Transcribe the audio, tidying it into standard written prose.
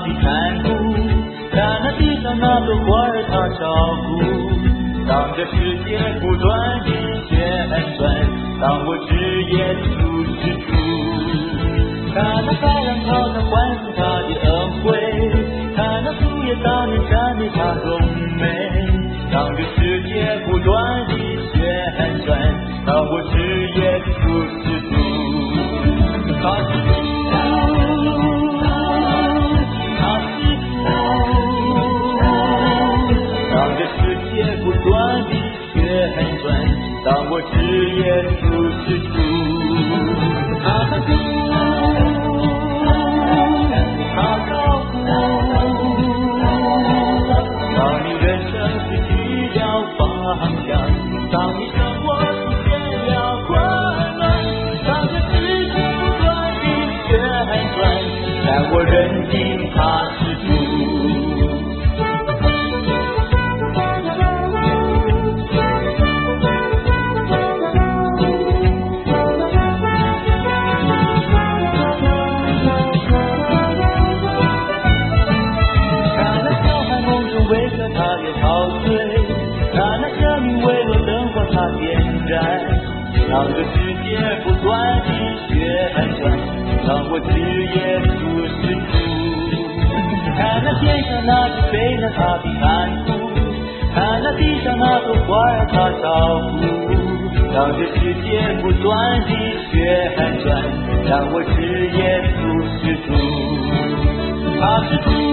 的残酷，看那地上那朵花儿他照顾。当这世界不断的旋转，当我只耶稣是主。看那太阳朝着欢呼他的恩惠，看那树叶大面赞美他荣美。当这世界不断的旋转，当我只耶稣是主。他是主，他是主。当这世界不断的旋转，当我只耶稣是主。他是主，他照顾。当你人生失去了方向，当你生活出现了困难，当这世界不断的旋转，但我认定他是主。当这世界不断的旋转，当我只耶稣是主。看那天上那只飞那他的看顾，看那地上那朵花儿他照顾。当这世界不断的旋转，当我只耶稣是主。他是主。